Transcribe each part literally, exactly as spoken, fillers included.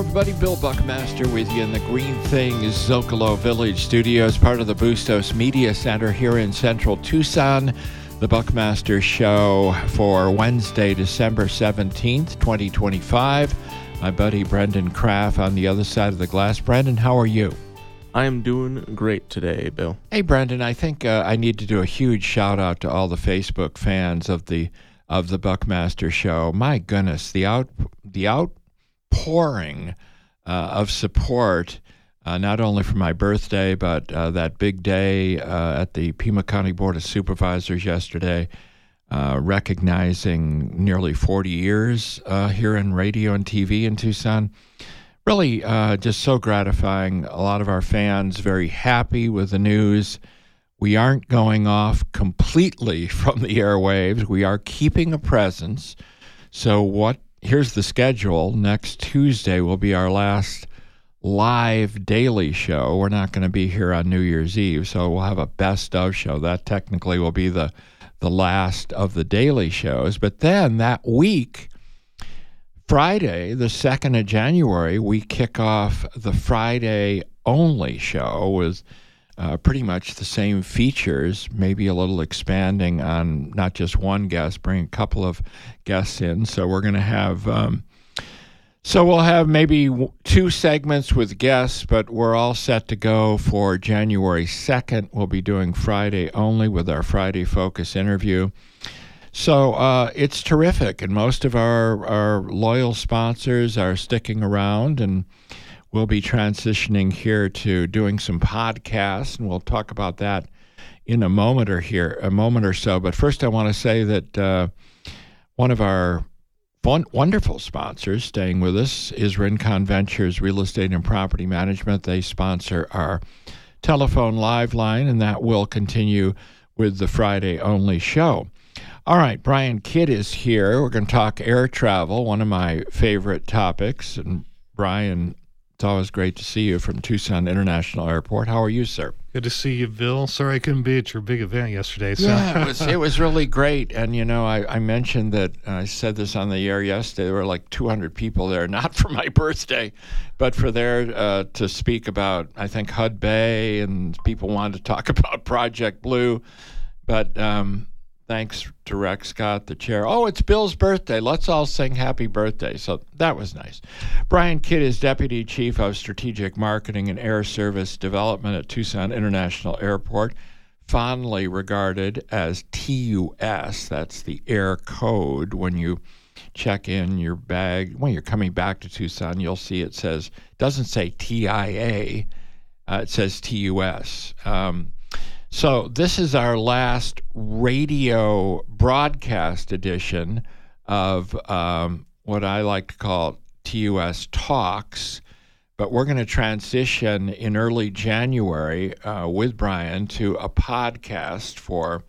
everybody. Bill Buckmaster with you in the Green Thing Zocalo Village Studios, part of the Bustos Media Center here in central Tucson. The Buckmaster Show for Wednesday, December seventeenth, twenty twenty-five. My buddy Brendan Kraft on the other side of the glass. Brendan, how are you? I am doing great today, Bill. Hey, Brendan, I think uh, I need to do a huge shout out to all the Facebook fans of the of the Buckmaster Show. My goodness, the out the outpouring uh, of support, uh, not only for my birthday, but uh, that big day uh, at the Pima County Board of Supervisors yesterday, uh, recognizing nearly forty years uh, here in radio and T V in Tucson. Really uh, just so gratifying. A lot of our fans very happy with the news. We aren't going off completely from the airwaves. We are keeping a presence. So what? Here's the schedule. Next Tuesday will be our last live daily show. We're not going to be here on New Year's Eve, so we'll have a best of show. That technically will be the, the last of the daily shows. But then that week, Friday, the second of January, we kick off the Friday only show with Uh, pretty much the same features, maybe a little expanding on not just one guest, bring a couple of guests in. So we're going to have, um, so we'll have maybe w- two segments with guests, but we're all set to go for January second. We'll be doing Friday only with our Friday Focus interview. So uh, it's terrific, and most of our, our loyal sponsors are sticking around, and we'll be transitioning here to doing some podcasts, and we'll talk about that in a moment or here, a moment or so. But first, I want to say that uh, one of our fun, wonderful sponsors staying with us is Rincon Ventures Real Estate and Property Management. They sponsor our telephone live line, and that will continue with the Friday only show. All right, Brian Kidd is here. We're going to talk air travel, one of my favorite topics. And Brian, it's always great to see you from Tucson International Airport. How are you, sir? Good to see you, Bill. Sorry I couldn't be at your big event yesterday. So. Yeah, it was, it was really great. And, you know, I, I mentioned that, uh, I said this on the air yesterday, there were like two hundred people there, not for my birthday, but for there uh, to speak about, I think, H U D Bay, and people wanted to talk about Project Blue. But um, thanks to Rex Scott, the chair. Oh, it's Bill's birthday. Let's all sing happy birthday. So that was nice. Brian Kidd is Deputy Chief of Strategic Marketing and Air Service Development at Tucson International Airport, fondly regarded as T U S. That's the air code. When you check in your bag, when you're coming back to Tucson, you'll see it says, doesn't say T I A, uh, it says T U S. Um, So this is our last radio broadcast edition of um, what I like to call T U S Talks, but we're going to transition in early January uh, with Brian to a podcast for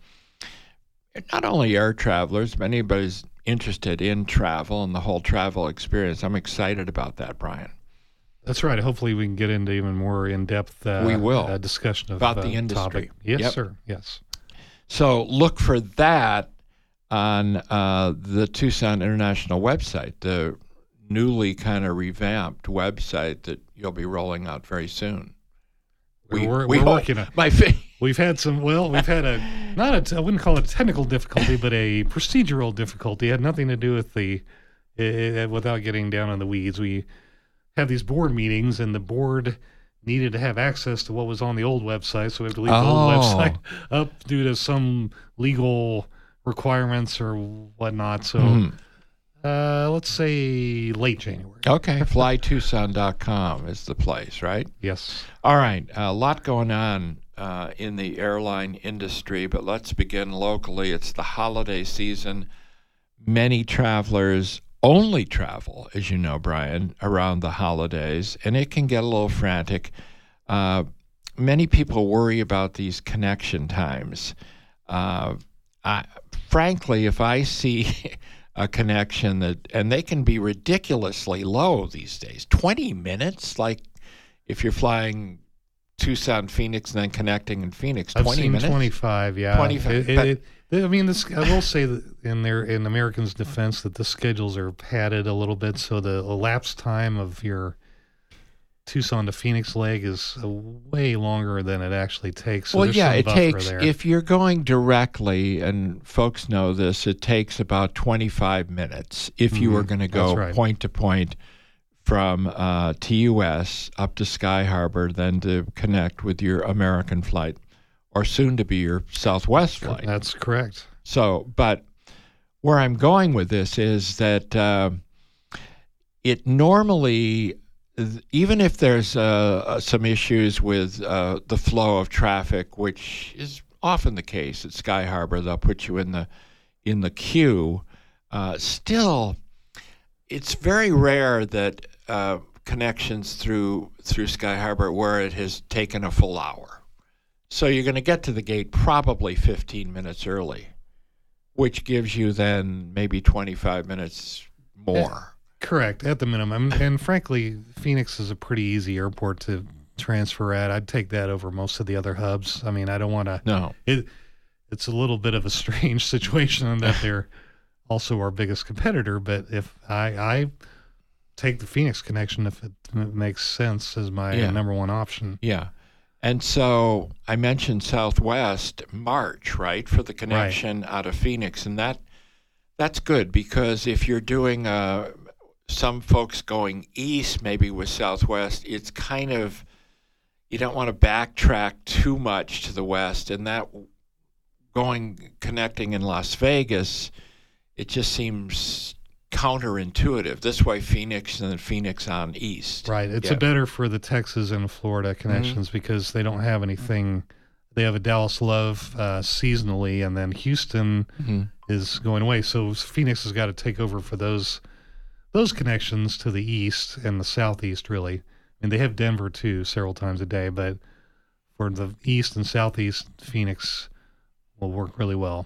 not only air travelers, but anybody who's interested in travel and the whole travel experience. I'm excited about that, Brian. That's right. Hopefully we can get into even more in-depth uh, we will. Uh, discussion of about uh, the industry. Topic. Yes, yep. sir. Yes. So look for that on uh, the Tucson International website, the newly kind of revamped website that you'll be rolling out very soon. We, we're, we we're working on it. My fa- We've had some, well, we've had a, not a, I wouldn't call it a technical difficulty, but a procedural difficulty. It had nothing to do with the, uh, without getting down in the weeds. We have these board meetings, and the board needed to have access to what was on the old website, so we have to leave oh. the old website up due to some legal requirements or whatnot. So mm-hmm. uh, let's say late January. Okay, fly tucson dot com is the place, right? Yes. All right, a lot going on uh, in the airline industry, but let's begin locally. It's the holiday season. Many travelers only travel, as you know, Brian, around the holidays, and it can get a little frantic. Uh, many people worry about these connection times. Uh, I, frankly, if I see a connection that, and they can be ridiculously low these days, twenty minutes, like if you're flying Tucson, Phoenix, and then connecting in Phoenix, twenty I've seen minutes? twenty-five, yeah. twenty-five. It, but, it, it, I mean, this, I will say that in their in Americans' defense that the schedules are padded a little bit, so the elapsed time of your Tucson to Phoenix leg is uh, way longer than it actually takes. So well, there's yeah, some it buffer takes, there. if you're going directly, and folks know this, it takes about twenty-five minutes if you Mhm, were going to go that's right. point to point from uh, T U S up to Sky Harbor, then to connect with your American flight, or soon to be your Southwest flight. That's correct. So, but where I'm going with this is that uh, it normally, even if there's uh, some issues with uh, the flow of traffic, which is often the case at Sky Harbor, they'll put you in the in the queue. Uh, still, it's very rare that uh, connections through through Sky Harbor where it has taken a full hour. So you're going to get to the gate probably fifteen minutes early, which gives you then maybe twenty-five minutes more. Correct, at the minimum. And frankly, Phoenix is a pretty easy airport to transfer at. I'd take that over most of the other hubs. I mean, I don't want to. No. It, it's a little bit of a strange situation in that they're also our biggest competitor. But if I, I take the Phoenix connection if it, it makes sense as my Yeah. number one option. Yeah. And so I mentioned Southwest March, right, for the connection out of Phoenix. And that that's good because if you're doing uh, some folks going east, maybe with Southwest, it's kind of, you don't want to backtrack too much to the west. And that going, connecting in Las Vegas, it just seems counterintuitive. This way, Phoenix and then Phoenix on east. Right. It's Yeah. a better for the Texas and Florida connections Mm-hmm. because they don't have anything. They have a Dallas Love uh, seasonally, and then Houston Mm-hmm. is going away. So Phoenix has got to take over for those those connections to the east and the southeast, really. And they have Denver, too, several times a day. But for the east and southeast, Phoenix will work really well.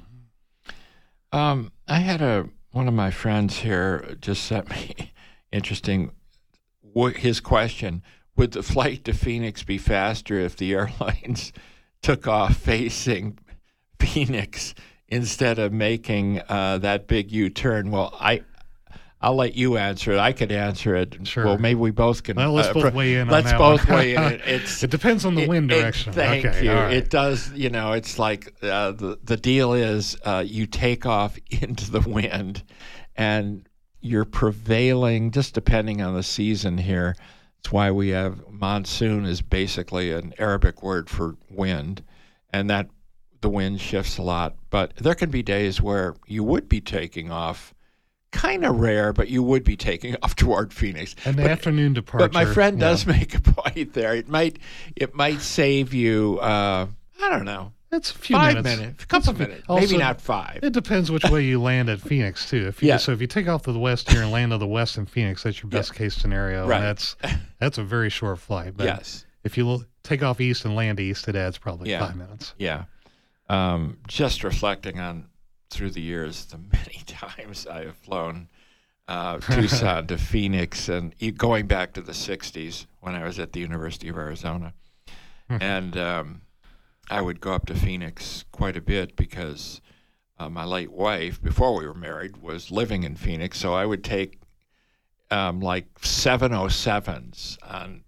Um, I had a one of my friends here just sent me interesting. What his question: would the flight to Phoenix be faster if the airlines took off facing Phoenix instead of making uh, that big U-turn? Well, I. I'll let you answer it. I could answer it. Sure. Well, maybe we both can. Well, let's uh, both pro- weigh in on Let's that both one. weigh in. It, it's, It depends on the it- wind it- direction. thank okay, you. all right. It does, you know, it's like uh, the, the deal is uh, you take off into the wind and you're prevailing, just depending on the season here. That's why we have monsoon is basically an Arabic word for wind, and that the wind shifts a lot. But there can be days where you would be taking off. Kind of rare, but you would be taking off toward Phoenix. And the but, afternoon departure. But my friend yeah. does make a point there. It might, it might save you. Uh, I don't know, It's a few five minutes. minutes, a couple It's a- minutes, also, maybe not five. It depends which way you land at Phoenix too. If you, Yeah. So if you take off to the west here and land to the west in Phoenix, that's your best Yeah. case scenario. Right. And that's that's a very short flight. But Yes, if you l- take off east and land east, it adds probably Yeah. five minutes. yeah. Um, just reflecting on through the years, the many times I have flown uh, Tucson to Phoenix, and e- going back to the sixties when I was at the University of Arizona, and um, I would go up to Phoenix quite a bit because uh, my late wife, before we were married, was living in Phoenix, so I would take um, like seven oh sevens on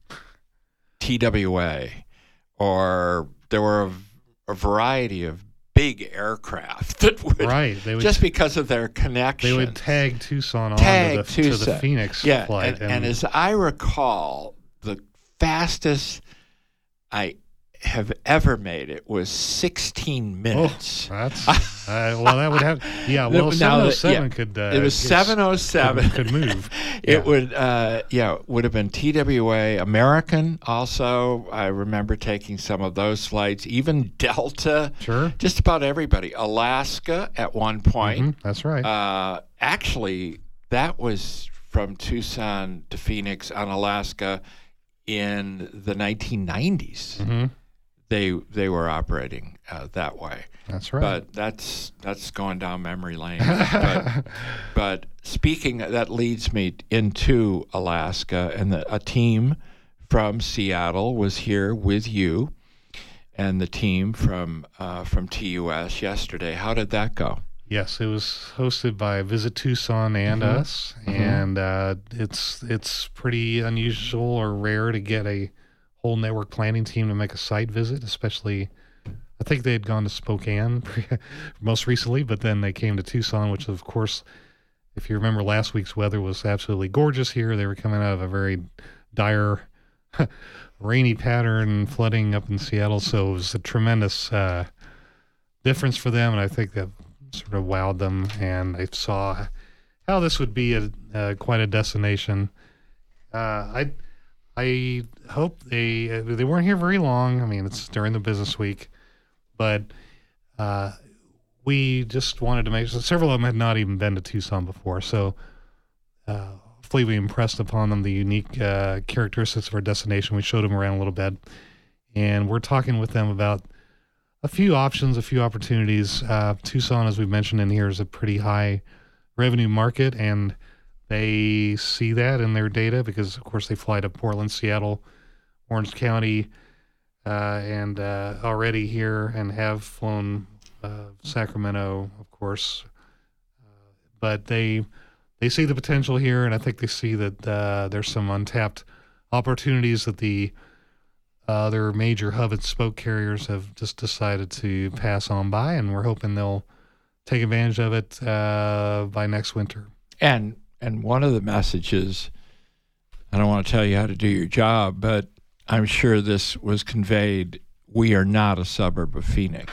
T W A, or there were a, a variety of big aircraft that would, Right. They would just because of their connection. they would tag Tucson on Tag to, the, to the Tucson. Phoenix Yeah, flight. and, and as I recall, the fastest I have ever made it was sixteen minutes. that's uh, well, that would have yeah. No, Well, now seven oh that- seven yeah. could. Uh, It was is- seven oh seven. could, could move. It Yeah. would, uh, yeah, would have been T W A, American. Also, I remember taking some of those flights. Even Delta. Sure. Just about everybody. Alaska at one point. Mhm, that's right. Uh, actually, that was from Tucson to Phoenix on Alaska in the nineteen nineties. hmm They they were operating uh, that way. That's right. But that's that's going down memory lane. but, but speaking, that leads me into Alaska, and the, a team from Seattle was here with you, and the team from uh, from T U S yesterday. How did that go? Yes, it was hosted by Visit Tucson and Mhm. us, Mhm. and uh, it's it's pretty unusual or rare to get a whole network planning team to make a site visit, especially. I think they had gone to Spokane most recently, but then they came to Tucson, which of course, if you remember last week's weather was absolutely gorgeous here. They were coming out of a very dire rainy pattern, flooding up in Seattle, so it was a tremendous uh, difference for them, and I think that sort of wowed them, and they saw how this would be a, uh, quite a destination. Uh, I I hope they uh, they weren't here very long. I mean, it's during the business week, but uh, we just wanted to make sure. Several of them had not even been to Tucson before, so uh, hopefully we impressed upon them the unique uh, characteristics of our destination. We showed them around a little bit, and we're talking with them about a few options, a few opportunities. Uh, Tucson, as we mentioned in here, is a pretty high revenue market, and they see that in their data because, of course, they fly to Portland, Seattle, Orange County, uh, and uh, already here and have flown uh, Sacramento, of course. Uh, but they they see the potential here, and I think they see that uh, there's some untapped opportunities that the other major hub and spoke carriers have just decided to pass on by, and we're hoping they'll take advantage of it uh, by next winter. And and one of the messages, I don't want to tell you how to do your job, but I'm sure this was conveyed. We are not a suburb of Phoenix.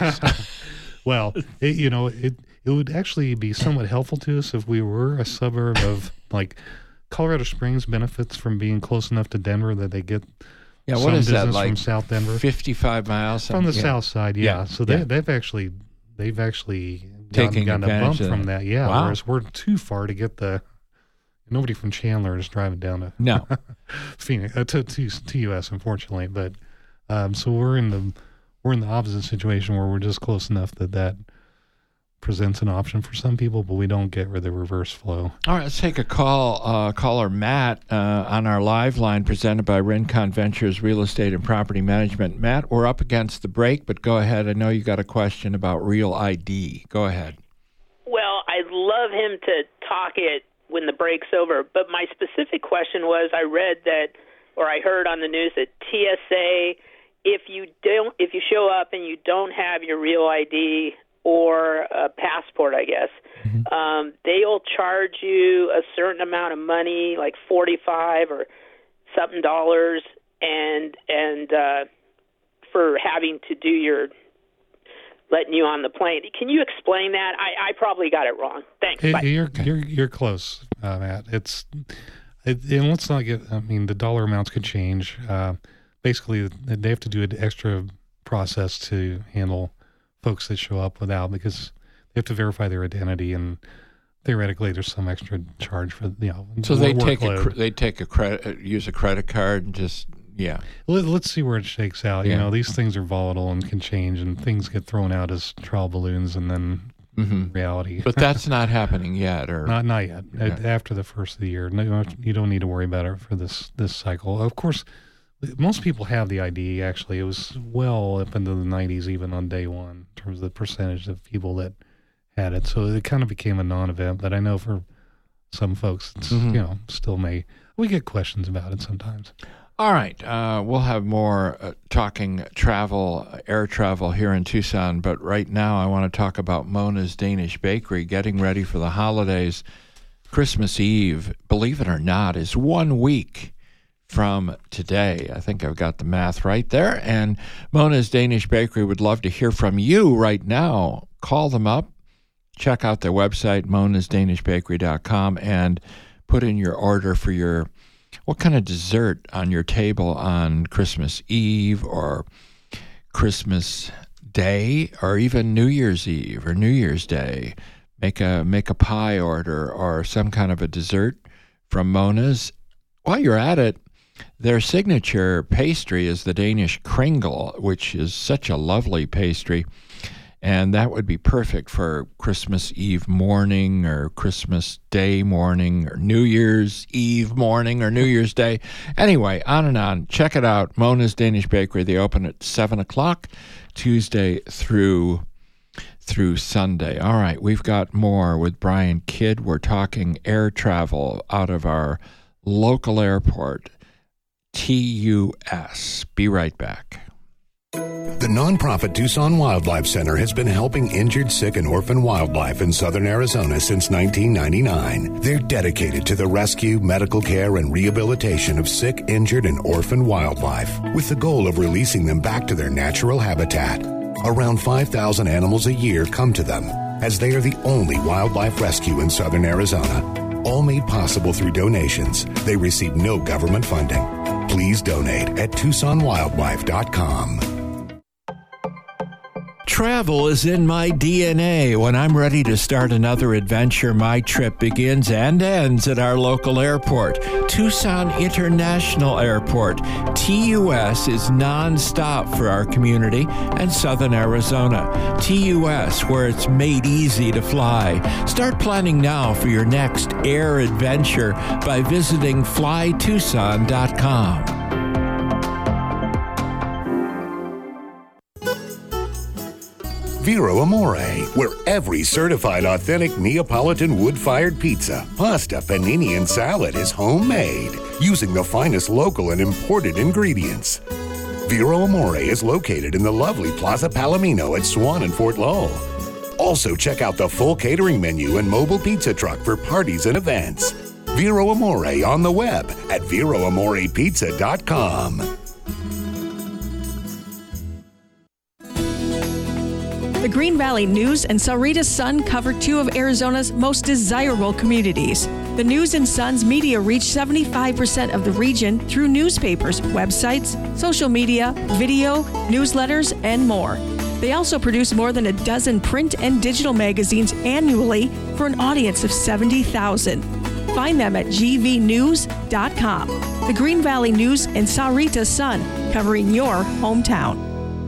Well, it, you know, it it would actually be somewhat helpful to us if we were a suburb of, like, Colorado Springs benefits from being close enough to Denver that they get Yeah, some what is that, business like from South Denver. fifty-five miles? From the yeah. south side, yeah. Yeah, So they, yeah. they've actually they've actually Taking gotten, gotten a advantage bump of from that. that, yeah. Wow. Whereas we're too far to get the nobody from Chandler is driving down to No. Phoenix uh, to, to to U S unfortunately, but um, so we're in the we're in the opposite situation where we're just close enough that that presents an option for some people, but we don't get rid of the reverse flow. All right, let's take a call. Uh, caller Matt uh, on our live line presented by Rincon Ventures Real Estate and Property Management. Matt, we're up against the break, but go ahead. I know you got a question about Real I D. Go ahead. Well, I'd love him to talk it when the break's over, but my specific question was, I read that, or I heard on the news that T S A, if you don't, if you show up and you don't have your Real I D or a passport, I guess, mm-hmm. um, they'll charge you a certain amount of money, like forty-five or something dollars, and and uh, for having to do your letting you on the plane. Can you explain that? I, I probably got it wrong. Thanks. It, Bye. you're you're you're close, uh, Matt. It's it, and let's not get. I mean, the dollar amounts could change. Uh, basically, they have to do an extra process to handle folks that show up without, because they have to verify their identity, and theoretically, there's some extra charge for you know. So they workload. take a cre- they take a credit use a credit card and just yeah. Let, let's see where it shakes out. Yeah. You know, these things are volatile and can change, and things get thrown out as trial balloons, and then Mm-hmm. reality. But that's not happening yet, or not not yet. Okay. After the first of the year, no, you don't need to worry about it for this this cycle. Of course, most people have the I D. Actually, it was well up into the nineties, even on day one, in terms of the percentage of people that had it. So it kind of became a non-event. But I know for some folks, it's, Mhm. you know, still may we get questions about it sometimes. All right, uh, we'll have more uh, talking travel, air travel here in Tucson, but right now I want to talk about Mona's Danish Bakery getting ready for the holidays. Christmas Eve, believe it or not, is one week from today. I think I've got the math right there, and Mona's Danish Bakery would love to hear from you right now. Call them up, check out their website, monas danish bakery dot com, and put in your order for your what kind of dessert on your table on Christmas Eve or Christmas Day or even New Year's Eve or New Year's Day. Make a make a pie order or some kind of a dessert from Mona's. While you're at it, their signature pastry is the Danish kringle, which is such a lovely pastry. And that would be perfect for Christmas Eve morning or Christmas Day morning or New Year's Eve morning or New Year's Day. Anyway, on and on. Check it out. Mona's Danish Bakery. They open at seven o'clock Tuesday through through Sunday. All right, we've got more with Brian Kidd. We're talking air travel out of our local airport, T U S. Be right back. The nonprofit Tucson Wildlife Center has been helping injured, sick, and orphan wildlife in southern Arizona since nineteen ninety-nine. They're dedicated to the rescue, medical care, and rehabilitation of sick, injured, and orphan wildlife, with the goal of releasing them back to their natural habitat. Around five thousand animals a year come to them, as they are the only wildlife rescue in southern Arizona. All made possible through donations. They receive no government funding. Please donate at Tucson Wildlife dot com. Travel is in my D N A. When I'm ready to start another adventure, my trip begins and ends at our local airport, Tucson International Airport. T U S is nonstop for our community and southern Arizona. T U S, where it's made easy to fly. Start planning now for your next air adventure by visiting fly tucson dot com. Vero Amore, where every certified authentic Neapolitan wood-fired pizza, pasta, panini, and salad is homemade, using the finest local and imported ingredients. Vero Amore is located in the lovely Plaza Palomino at Swan and Fort Lowell. Also, check out the full catering menu and mobile pizza truck for parties and events. Vero Amore on the web at vero amore pizza dot com. The Green Valley News and Sahuarita Sun cover two of Arizona's most desirable communities. The News and Sun's media reach seventy-five percent of the region through newspapers, websites, social media, video, newsletters, and more. They also produce more than a dozen print and digital magazines annually for an audience of seventy thousand. Find them at g v news dot com. The Green Valley News and Sahuarita Sun, covering your hometown.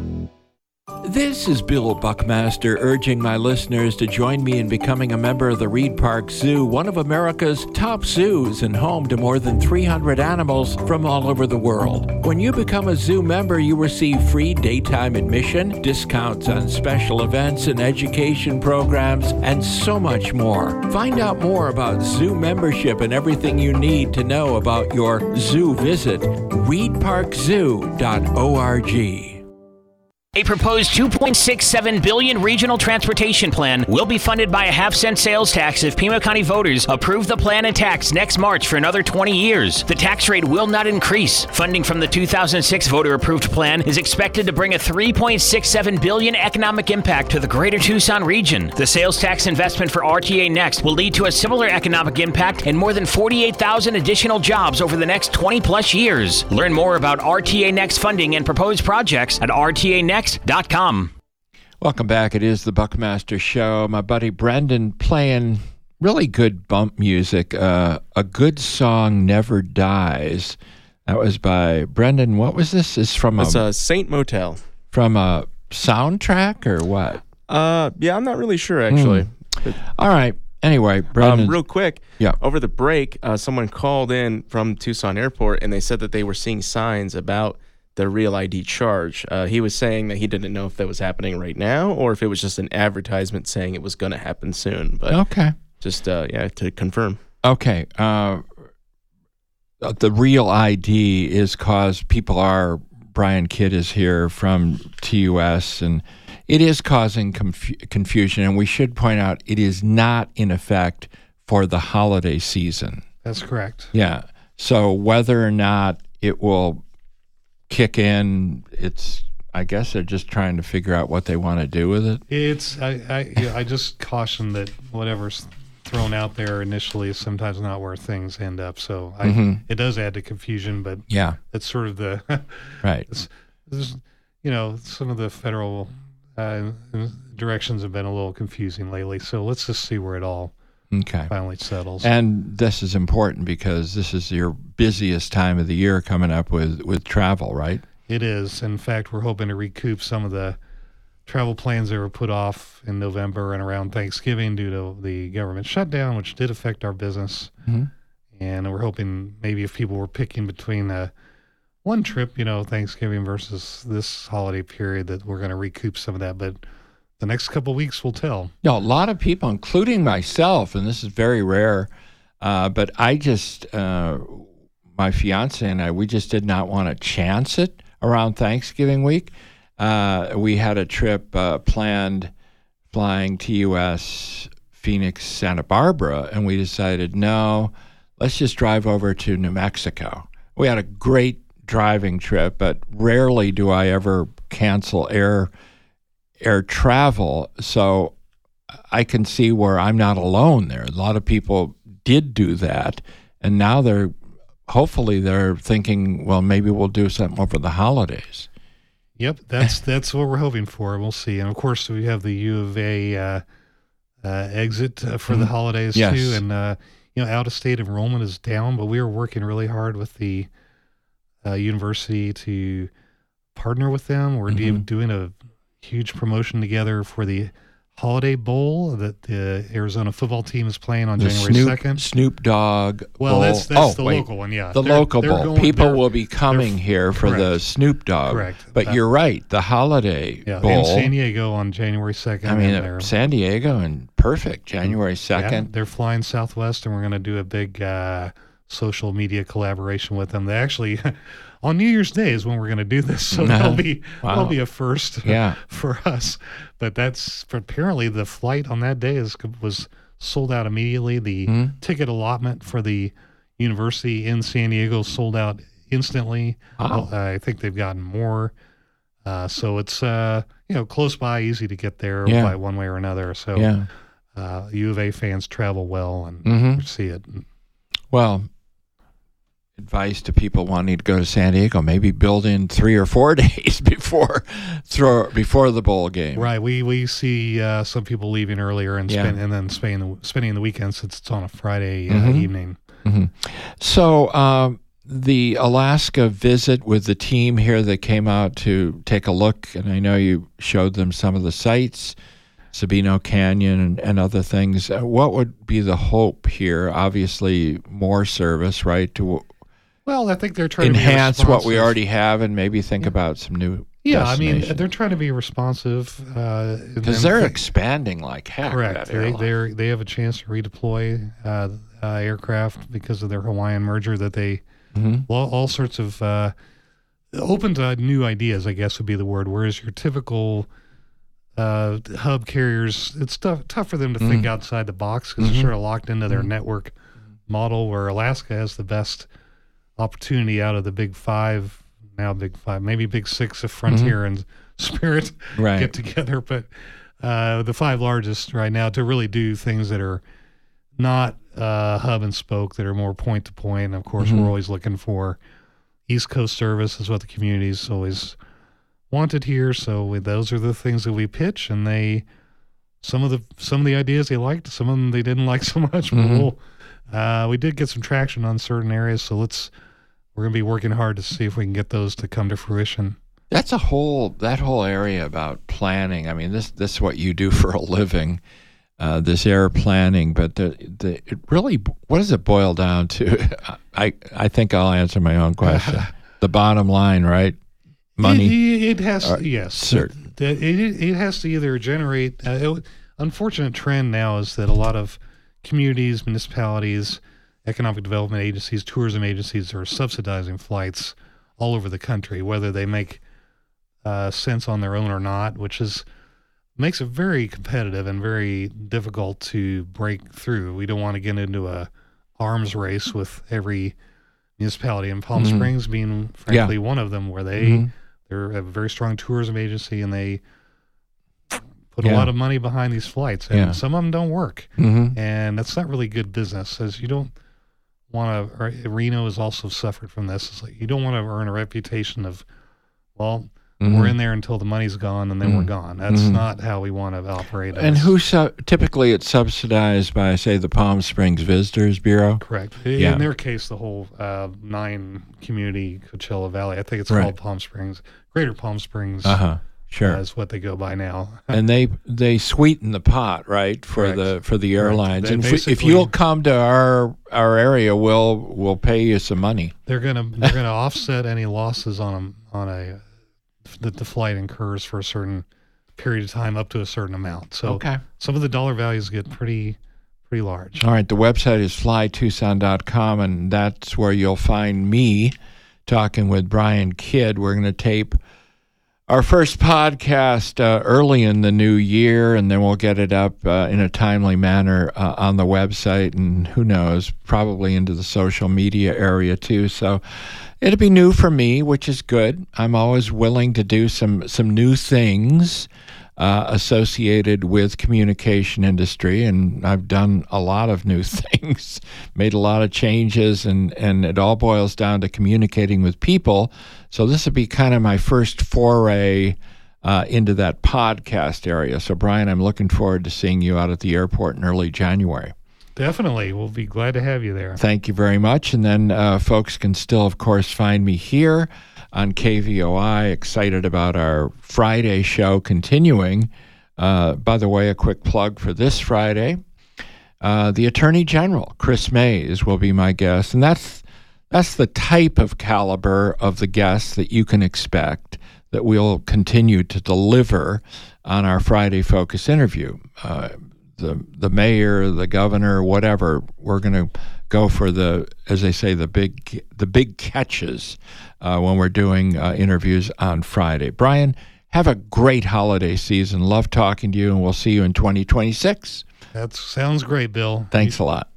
This is Bill Buckmaster urging my listeners to join me in becoming a member of the Reed Park Zoo, one of America's top zoos and home to more than three hundred animals from all over the world. When you become a zoo member, you receive free daytime admission, discounts on special events and education programs, and so much more. Find out more about zoo membership and everything you need to know about your zoo visit. reed park zoo dot org. A proposed two point six seven billion dollars regional transportation plan will be funded by a half-cent sales tax if Pima County voters approve the plan and tax next March for another twenty years. The tax rate will not increase. Funding from the two thousand six voter-approved plan is expected to bring a three point six seven billion dollars economic impact to the greater Tucson region. The sales tax investment for R T A Next will lead to a similar economic impact and more than forty-eight thousand additional jobs over the next twenty plus years. Learn more about R T A Next funding and proposed projects at r t a next dot com. Welcome back. It is the Buckmaster Show. My buddy Brendan playing really good bump music. Uh, a Good Song Never Dies. That was by Brendan. What was this? Is from It's a, a Saint Motel. From a soundtrack or what? Uh, yeah, I'm not really sure actually. Mm. All right. Anyway, Brendan. Um, real quick, yeah. Over the break, uh, someone called in from Tucson Airport and they said that they were seeing signs about the Real I D charge. Uh, he was saying that he didn't know if that was happening right now or if it was just an advertisement saying it was going to happen soon. But okay, just uh, yeah, to confirm. Okay, uh, the Real I D is cause people are. Brian Kidd is here from T U S, and it is causing confu- confusion. And we should point out it is not in effect for the holiday season. That's correct. Yeah. So whether or not it will kick in, it's I guess they're just trying to figure out what they want to do with it. It's I I, yeah, I just caution that whatever's thrown out there initially is sometimes not where things end up. So I, mm-hmm. it does add to confusion, but yeah, it's sort of the right. It's, it's, you know, some of the federal uh, directions have been a little confusing lately. So let's just see where it all okay. finally settles. And this is important because this is your busiest time of the year coming up with, with travel, right? It is. In fact, we're hoping to recoup some of the travel plans that were put off in November and around Thanksgiving due to the government shutdown, which did affect our business. Mm-hmm. And we're hoping maybe if people were picking between a one trip, you know, Thanksgiving versus this holiday period, that we're going to recoup some of that. But the next couple of weeks will tell. No, a lot of people, including myself, and this is very rare, uh, but I just, uh, my fiance and I, we just did not want to chance it around Thanksgiving week. Uh, we had a trip uh, planned flying T U S Phoenix, Santa Barbara, and we decided, no, let's just drive over to New Mexico. We had a great driving trip, but rarely do I ever cancel air air travel. So I can see where I'm not alone there. A lot of people did do that, and now they're hopefully they're thinking, well, maybe we'll do something over the holidays. Yep, that's that's what we're hoping for. We'll see. And of course, we have the U of A uh, uh, exit uh, for mm. the holidays yes. too. And uh, you know, out of state enrollment is down, but we are working really hard with the uh, university to partner with them. We're mm-hmm. doing a huge promotion together for the Holiday Bowl that the Arizona football team is playing on the January Snoop, second. Snoop Dogg Well, Bowl. that's that's oh, the wait. local one, yeah. The They're, local they're bowl. going, People will be coming f- here for correct. the Snoop Dogg. Correct. But uh, you're right. The Holiday yeah, Bowl. in San Diego on January second. I mean, uh, San Diego and perfect. January second. Yeah, they're flying Southwest, and we're going to do a big uh, social media collaboration with them. They actually, on New Year's Day is when we're going to do this, so No. that'll be Wow. that'll be a first Yeah. for us. But that's apparently the flight on that day is was sold out immediately. The Mm-hmm. ticket allotment for the university in San Diego sold out instantly. Wow. Uh, I think they've gotten more. Uh, so it's uh, you know close by, easy to get there Yeah. by one way or another. So Yeah. uh, U of A fans travel well and Mhm. see it. Well, advice to people wanting to go to San Diego: maybe build in three or four days before throw before the bowl game. Right. We we see uh, some people leaving earlier and Yeah. spend, and then spending the, spending the weekend since it's on a Friday uh, Mhm. evening. Mm-hmm. So um, the Alaska visit with the team here that came out to take a look, and I know you showed them some of the sites, Sabino Canyon and, and other things. Uh, what would be the hope here? Obviously, more service, right, to Well, I think they're trying to enhance be what we responsive. already have and maybe think about some new Yeah, I mean, destinations. they're trying to be responsive uh, Because they're expanding like heck. correct. that They airline. they they have a chance to redeploy uh, uh, aircraft because of their Hawaiian merger. That they Mhm. all, all sorts of uh, open to new ideas, I guess would be the word. Whereas your typical uh, hub carriers, it's tough tough for them to think outside the box because Mhm. they're sort of locked into their network model. Where Alaska has the best opportunity out of the big five, now big five, maybe big six if Frontier and Spirit Right. get together, but uh, the five largest right now to really do things that are not uh, hub and spoke, that are more point to point. And of course, Mhm. we're always looking for East Coast service is what the community's always wanted here. So we, those are the things that we pitch, and they some of the some of the ideas they liked, some of them they didn't like so much. But Mhm. we'll, uh, we did get some traction on certain areas, so let's we're gonna be working hard to see if we can get those to come to fruition. That's a whole that whole area about planning. I mean, this this is what you do for a living, uh, this air planning. But the the it really, what does it boil down to? I I think I'll answer my own question. The bottom line, right? Money. It, it has, Uh, yes. certain. It, it, it has to either generate. Uh, it, unfortunate trend now is that a lot of communities, municipalities, economic development agencies, tourism agencies are subsidizing flights all over the country, whether they make uh, sense on their own or not, which is makes it very competitive and very difficult to break through. We don't want to get into a arms race with every municipality, and Palm Mhm. Springs being frankly one of them, where they Mhm. they have a very strong tourism agency and they put Yeah. a lot of money behind these flights, and Yeah. some of them don't work, Mhm. and that's not really good business. As you don't want to. Reno has also suffered from this. It's like you don't want to earn a reputation of, well, Mhm. we're in there until the money's gone and then we're Mhm. gone. That's Mhm. not how we want to operate. And as- who su- typically it's subsidized by, say, the Palm Springs Visitors Bureau. Correct. In Yeah. their case, the whole uh, nine community Coachella Valley, I think it's Right. called Palm Springs, Greater Palm Springs, Uh huh. Sure. uh, is what they go by now. and they they sweeten the pot, right, for Correct. the for the airlines. They And if, if basically- you'll come to our our area, we'll we'll pay you some money. They're gonna they're gonna offset any losses on a on a that the flight incurs for a certain period of time up to a certain amount. So Okay. some of the dollar values get pretty pretty large. All right, the website is fly tucson dot com, and that's where you'll find me talking with Brian Kidd. We're going to tape our first podcast uh, early in the new year, and then we'll get it up uh, in a timely manner uh, on the website, and who knows, probably into the social media area too. So it'll be new for me, which is good. I'm always willing to do some some new things uh, associated with communication industry, and I've done a lot of new things, made a lot of changes, and, and it all boils down to communicating with people. So this would be kind of my first foray uh, into that podcast area. So, Brian, I'm looking forward to seeing you out at the airport in early January. Definitely. We'll be glad to have you there. Thank you very much. And then uh, folks can still, of course, find me here on K V O I. Excited about our Friday show continuing. Uh, by the way, a quick plug for this Friday. Uh, the Attorney General, Chris Mays, will be my guest. And that's that's the type of caliber of the guests that you can expect that we'll continue to deliver on our Friday Focus interview. Uh, the the mayor, the governor, whatever, we're going to go for the, as they say, the big the big catches uh, when we're doing uh, interviews on Friday. Brian, have a great holiday season. Love talking to you, and we'll see you in twenty twenty-six. That sounds great, Bill. Thanks a lot.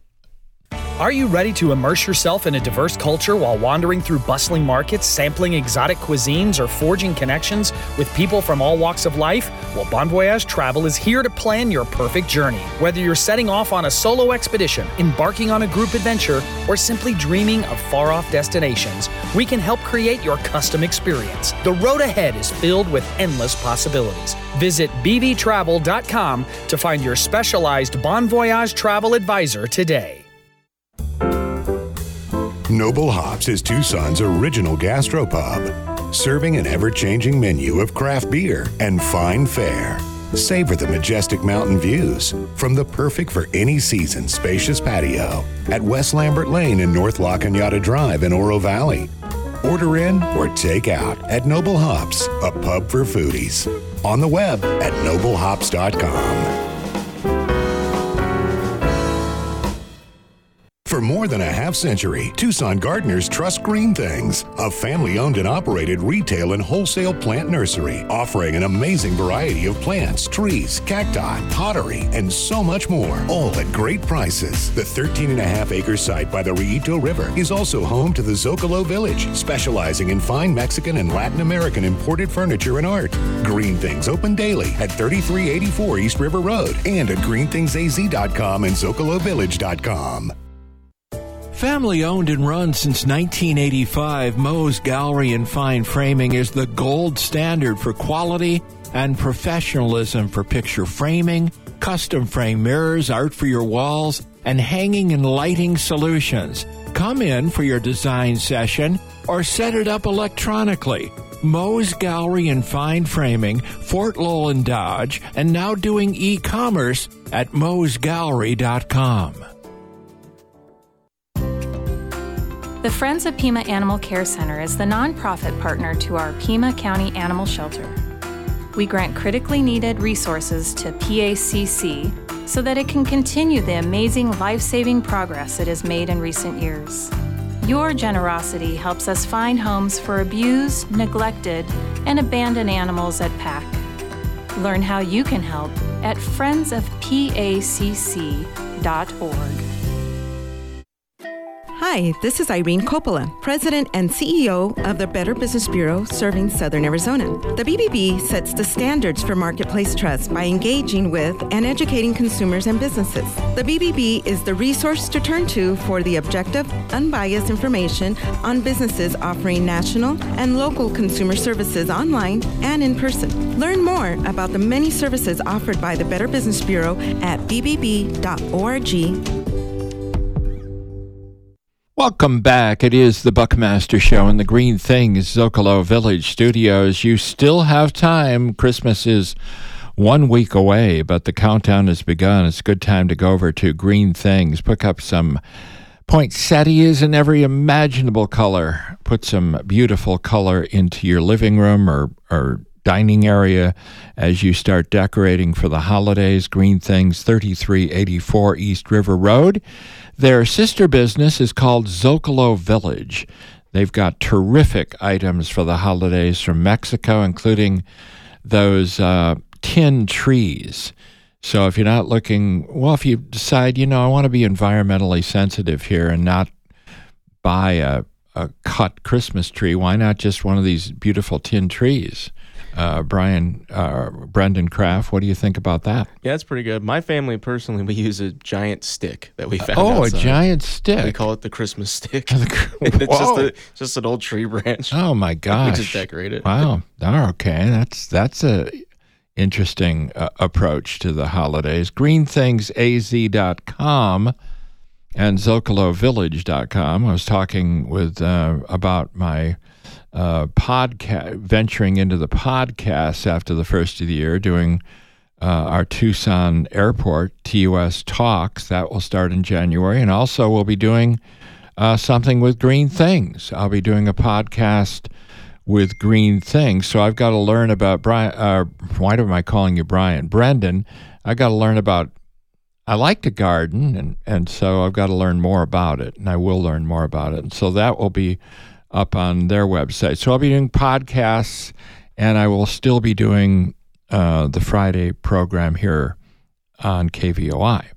Are you ready to immerse yourself in a diverse culture while wandering through bustling markets, sampling exotic cuisines, or forging connections with people from all walks of life? Well, Bon Voyage Travel is here to plan your perfect journey. Whether you're setting off on a solo expedition, embarking on a group adventure, or simply dreaming of far-off destinations, we can help create your custom experience. The road ahead is filled with endless possibilities. Visit b v travel dot com to find your specialized Bon Voyage travel advisor today. Noble Hops is Tucson's original gastropub, serving an ever-changing menu of craft beer and fine fare. Savor the majestic mountain views from the perfect for any season spacious patio at West Lambert Lane and North La Cañada Drive in Oro Valley. Order in or take out at Noble Hops, a pub for foodies. On the web at noble hops dot com. For more than a half century, Tucson gardeners trust Green Things, a family-owned and operated retail and wholesale plant nursery offering an amazing variety of plants, trees, cacti, pottery, and so much more, all at great prices. The thirteen and a half acre site by the Rillito River is also home to the Zocalo Village, specializing in fine Mexican and Latin American imported furniture and art. Green Things open daily at thirty-three eighty-four East River Road and at green things a z dot com and zocalo village dot com. Family owned and run since nineteen eighty-five, Moe's Gallery and Fine Framing is the gold standard for quality and professionalism for picture framing, custom frame mirrors, art for your walls, and hanging and lighting solutions. Come in for your design session or set it up electronically. Moe's Gallery and Fine Framing, Fort Lowell and Dodge, and now doing e-commerce at moes gallery dot com. The Friends of Pima Animal Care Center is the nonprofit partner to our Pima County Animal Shelter. We grant critically needed resources to P A C C so that it can continue the amazing life-saving progress it has made in recent years. Your generosity helps us find homes for abused, neglected, and abandoned animals at P A C. Learn how you can help at friends of p a c c dot org. Hi, this is Irene Coppola, President and C E O of the Better Business Bureau serving Southern Arizona. The B B B sets the standards for marketplace trust by engaging with and educating consumers and businesses. The B B B is the resource to turn to for the objective, unbiased information on businesses offering national and local consumer services online and in person. Learn more about the many services offered by the Better Business Bureau at b b b dot org. Welcome back. It is the Buckmaster Show in the Green Things Zocalo Village Studios. You still have time. Christmas is one week away, but the countdown has begun. It's a good time to go over to Green Things. Pick up some poinsettias in every imaginable color. Put some beautiful color into your living room or, or dining area as you start decorating for the holidays. Green Things, thirty-three eighty-four East River Road. Their sister business is called Zocalo Village. They've got terrific items for the holidays from Mexico, including those uh, tin trees. So if you're not looking, well, if you decide, you know, I want to be environmentally sensitive here and not buy a, a cut Christmas tree, why not just one of these beautiful tin trees? Uh, Brian, uh, Brendan Kraft, what do you think about that? Yeah, it's pretty good. My family, personally, we use a giant stick that we found Oh, outside. a giant stick. We call it the Christmas stick. It's just, a, just an old tree branch. Oh, my gosh. We just decorate it. Wow. Oh, okay. That's that's a interesting uh, approach to the holidays. green things a z dot com and zocalo village dot com. I was talking with uh, about my uh, podcast, venturing into the podcasts after the first of the year, doing uh, our Tucson Airport T U S Talks. That will start in January. And also we'll be doing uh, something with Green Things. I'll be doing a podcast with Green Things. So I've got to learn about Brian. Uh, why am I calling you Brian? Brendan. I got to learn about, I like to garden, and, and so I've got to learn more about it, and I will learn more about it. And so that will be up on their website. So I'll be doing podcasts, and I will still be doing uh, the Friday program here on K V O I.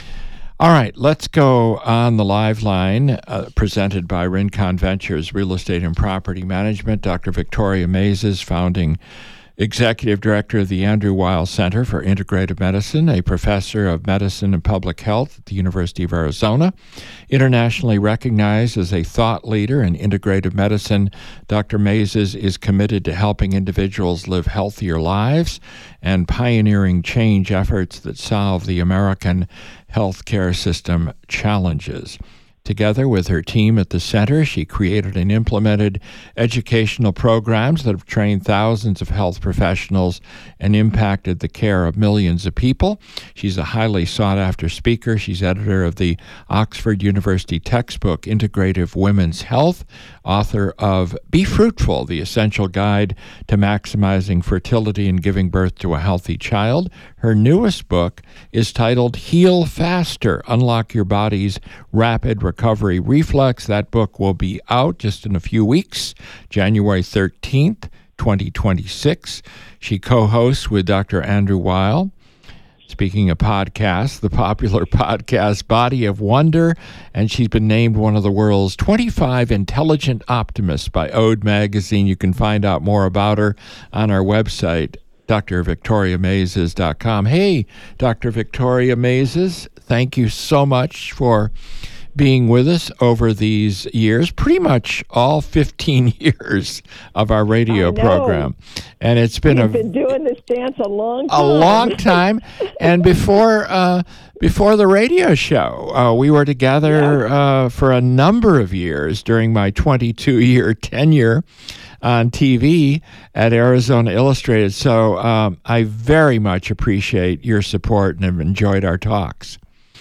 All right, let's go on the live line uh, presented by Rincon Ventures Real Estate and Property Management. Doctor Victoria Maizes, founding Executive Director of the Andrew Weil Center for Integrative Medicine, a professor of medicine and public health at the University of Arizona. Internationally recognized as a thought leader in integrative medicine, Doctor Maizes is committed to helping individuals live healthier lives and pioneering change efforts that solve the American healthcare system challenges. Together with her team at the center, she created and implemented educational programs that have trained thousands of health professionals and impacted the care of millions of people. She's a highly sought-after speaker. She's editor of the Oxford University textbook, Integrative Women's Health, author of Be Fruitful, the Essential Guide to Maximizing Fertility and Giving Birth to a Healthy Child. Her newest book is titled Heal Faster, Unlock Your Body's Rapid Recovery Reflex. That book will be out just in a few weeks, January thirteenth, twenty twenty-six. She co-hosts with Doctor Andrew Weil. Speaking of podcasts, the popular podcast Body of Wonder, and she's been named one of the world's twenty-five intelligent optimists by Ode Magazine. You can find out more about her on our website, D R victoria maizes dot com. Hey, Doctor Victoria Maizes, thank you so much for being with us over these years, pretty much all fifteen years of our radio program. And it's been You've a been doing this dance a long time. a long time. And before uh, before the radio show, uh, we were together yeah. uh, for a number of years during my twenty-two year tenure on T V at Arizona Illustrated. So um, I very much appreciate your support and have enjoyed our talks.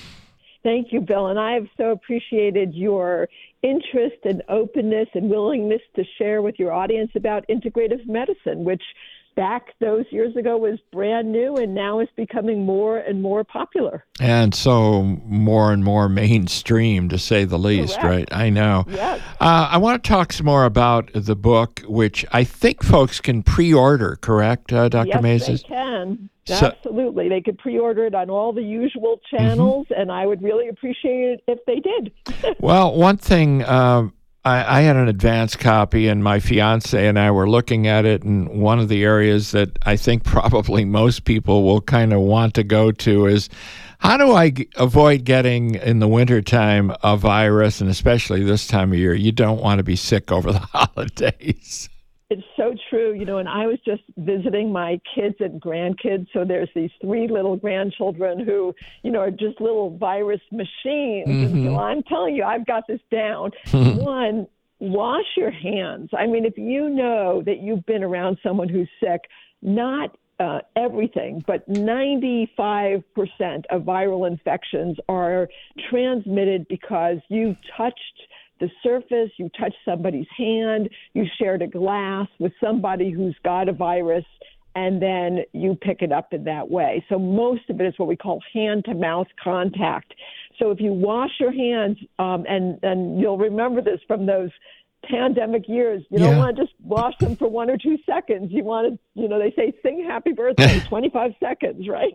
Thank you, Bill. And I have so appreciated your interest and openness and willingness to share with your audience about integrative medicine, which back those years ago was brand new and now is becoming more and more popular. And so more and more mainstream, to say the least, Correct. right? I know. Yes. Uh, I want to talk some more about the book, which I think folks can pre-order, correct, uh, Doctor Yes, Maizes? they can. So, Absolutely. They could pre-order it on all the usual channels, mm-hmm. and I would really appreciate it if they did. Well, one thing, um, I, I had an advance copy, and my fiance and I were looking at it, and one of the areas that I think probably most people will kind of want to go to is, how do I g- avoid getting, in the wintertime, a virus, and especially this time of year? You don't want to be sick over the holidays. It's so true, you know, and I was just visiting my kids and grandkids. So there's these three little grandchildren who, you know, are just little virus machines. Mm-hmm. And so I'm telling you, I've got this down. One, wash your hands. I mean, if you know that you've been around someone who's sick, not uh, everything, but ninety-five percent of viral infections are transmitted because you touched the surface, you touch somebody's hand, you shared a glass with somebody who's got a virus, and then you pick it up in that way. So most of it is what we call hand-to-mouth contact. So if you wash your hands, um, and, and you'll remember this from those pandemic years, you don't Yeah. want to just wash them for one or two seconds. You want to, you know, they say sing happy birthday, twenty-five seconds, right?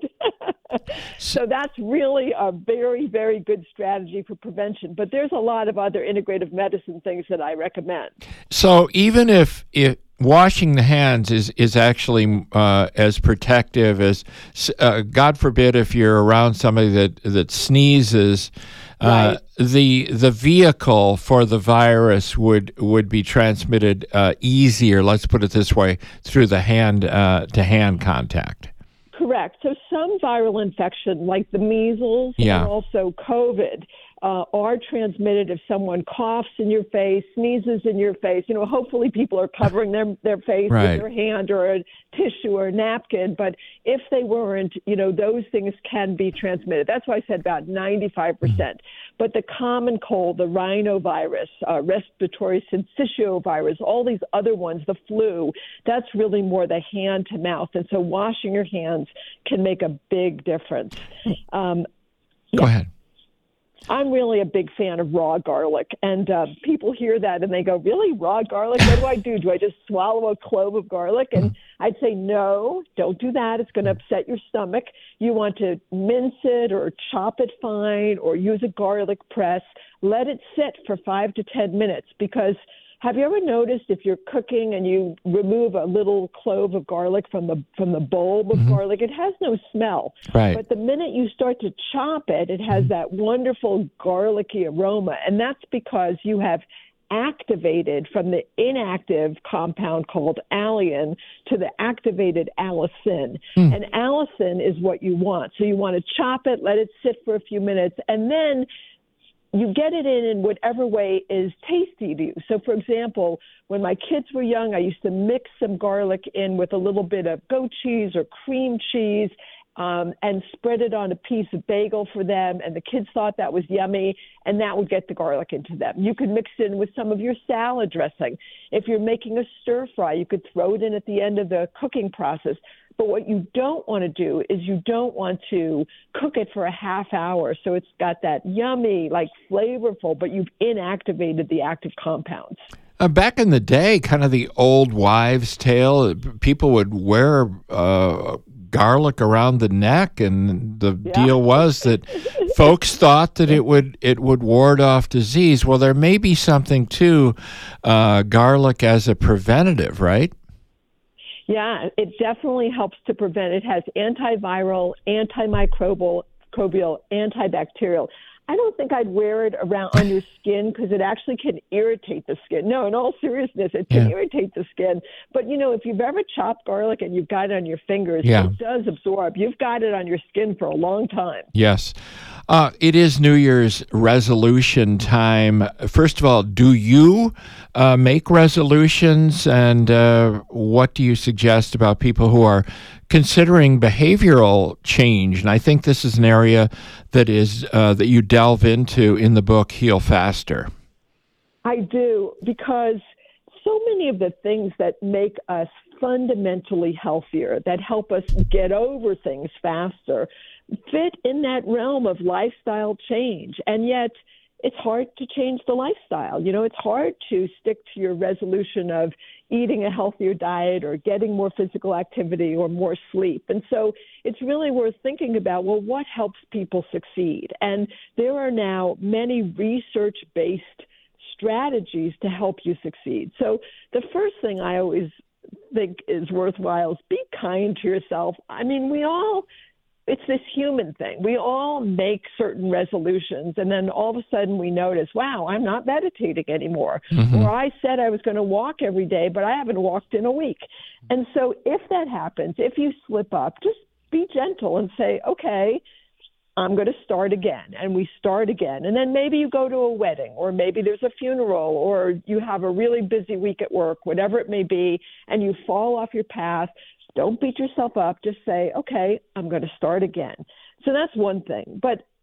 So that's really a very, very good strategy for prevention. But there's a lot of other integrative medicine things that I recommend. So even if, if washing the hands is, is actually uh, as protective as, uh, God forbid, if you're around somebody that, that sneezes, uh, right. the the vehicle for the virus would would be transmitted uh, easier, let's put it this way, through the hand uh, to hand contact. Correct. So some viral infection, like the measles yeah. and also COVID, uh, are transmitted if someone coughs in your face, sneezes in your face. You know, hopefully people are covering their, their face right. with their hand or a tissue or a napkin. But if they weren't, you know, those things can be transmitted. That's why I said about ninety-five percent. But the common cold, the rhinovirus, uh, respiratory syncytial virus, all these other ones, the flu, that's really more the hand to mouth. And so washing your hands can make a big difference. Um, Go yeah. ahead. I'm really a big fan of raw garlic, and uh, people hear that and they go, really, raw garlic? What do I do? Do I just swallow a clove of garlic? And I'd say, no, don't do that. It's going to upset your stomach. You want to mince it or chop it fine or use a garlic press. Let it sit for five to ten minutes, because have you ever noticed if you're cooking and you remove a little clove of garlic from the from the bulb of mm-hmm. garlic, it has no smell. Right. But the minute you start to chop it, it has mm-hmm. that wonderful garlicky aroma, and that's because you have activated from the inactive compound called allicin to the activated allicin. Mm. And allicin is what you want. So you want to chop it, let it sit for a few minutes, and then you get it in in whatever way is tasty to you. So, for example, when my kids were young, I used to mix some garlic in with a little bit of goat cheese or cream cheese um, and spread it on a piece of bagel for them. And the kids thought that was yummy, and that would get the garlic into them. You could mix it in with some of your salad dressing. If you're making a stir fry, you could throw it in at the end of the cooking process. But what you don't want to do is you don't want to cook it for a half hour so it's got that yummy, like flavorful, but you've inactivated the active compounds. Uh, back in the day, kind of the old wives' tale, people would wear uh, garlic around the neck, and the yeah. deal was that folks thought that it would it would ward off disease. Well, there may be something to uh, garlic as a preventative, right? Yeah, it definitely helps to prevent. It has antiviral, antimicrobial, microbial, antibacterial. I don't think I'd wear it around on your skin because it actually can irritate the skin. No, in all seriousness, it can yeah. irritate the skin. But, you know, if you've ever chopped garlic and you've got it on your fingers, yeah. it does absorb. You've got it on your skin for a long time. Yes. Uh, it is New Year's resolution time. First of all, do you uh, make resolutions, and uh, what do you suggest about people who are considering behavioral change? And I think this is an area that is uh, that you delve into in the book Heal Faster. I do, because so many of the things that make us fundamentally healthier, that help us get over things faster, fit in that realm of lifestyle change. And yet it's hard to change the lifestyle. You know, it's hard to stick to your resolution of eating a healthier diet or getting more physical activity or more sleep. And so it's really worth thinking about, well, what helps people succeed? And there are now many research-based strategies to help you succeed. So the first thing I always think is worthwhile is be kind to yourself. I mean, we all... It's this human thing. We all make certain resolutions, and then all of a sudden we notice, wow, I'm not meditating anymore. Mm-hmm. Or I said I was going to walk every day, but I haven't walked in a week. And so if that happens, if you slip up, just be gentle and say, okay, I'm going to start again. And we start again. And then maybe you go to a wedding, or maybe there's a funeral, or you have a really busy week at work, whatever it may be, and you fall off your path. Don't beat yourself up. Just say, okay, I'm going to start again. So that's one thing. But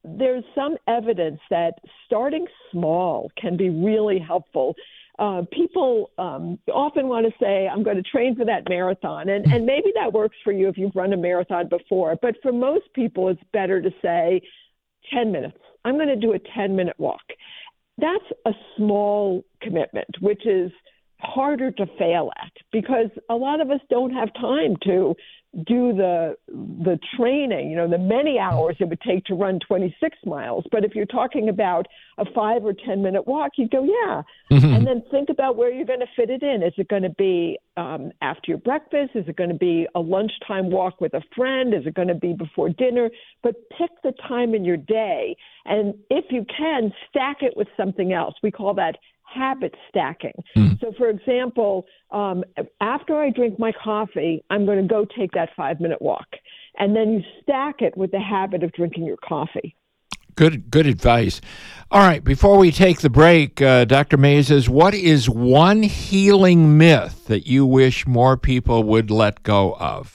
there's some evidence that starting small can be really helpful. Uh, people um, often want to say, I'm going to train for that marathon. And, and maybe that works for you if you've run a marathon before. But for most people, it's better to say ten minutes. I'm going to do a ten-minute walk. That's a small commitment, which is harder to fail at because a lot of us don't have time to do the the training, you know, the many hours it would take to run twenty-six miles. But if you're talking about a five or ten minute walk, you go, yeah. Mm-hmm. And then think about where you're going to fit it in. Is it going to be um, after your breakfast? Is it going to be a lunchtime walk with a friend? Is it going to be before dinner? But pick the time in your day. And if you can, stack it with something else. We call that habit stacking. Mm. So, for example, um, after I drink my coffee, I'm going to go take that five-minute walk. And then you stack it with the habit of drinking your coffee. Good good advice. All right, before we take the break, uh, Doctor Mazes, what is one healing myth that you wish more people would let go of?